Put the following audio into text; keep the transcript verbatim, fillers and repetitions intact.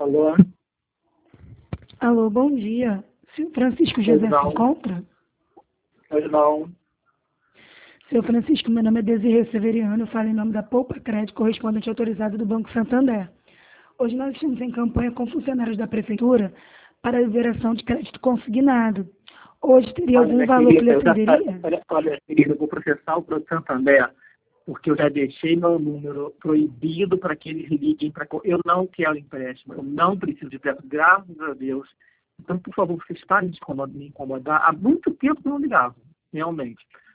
Alô? Alô, bom dia. Senhor Francisco José se encontra? Pois não. Senhor Francisco, meu nome é Desirê Severiano, eu falo em nome da Poupa Crédito, correspondente autorizado do Banco Santander. Hoje nós estamos em campanha com funcionários da Prefeitura para a liberação de crédito consignado. Hoje teria Olha, algum minha valor que querida, lhe eu já, atenderia? olha, olha, querida, eu vou processar o Banco Santander, porque eu já deixei meu número proibido para que eles liguem para... Eu não quero empréstimo, eu não preciso de empréstimo, graças a Deus. Então, por favor, vocês parem de incomodar, me incomodar. Há muito tempo que eu não ligava, realmente.